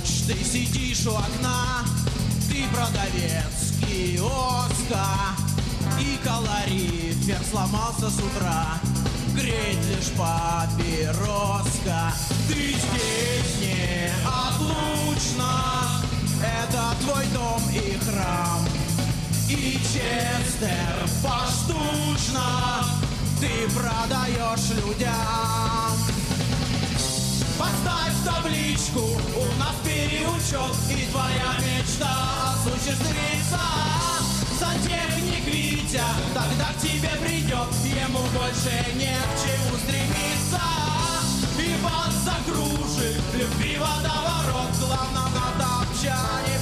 ночь, ты сидишь у окна, ты продавец киоска, и калорифер сломался с утра, греет лишь папироска. Ты здесь неотлучно, это твой дом и храм, и Честер поштучно ты продаешь людям. Поставь табличку, у нас переучет, и твоя мечта осуществится. Сантехник Витя тогда к тебе придет, ему больше не к чему стремиться. И вас закружит любви водоворот, главное на топчане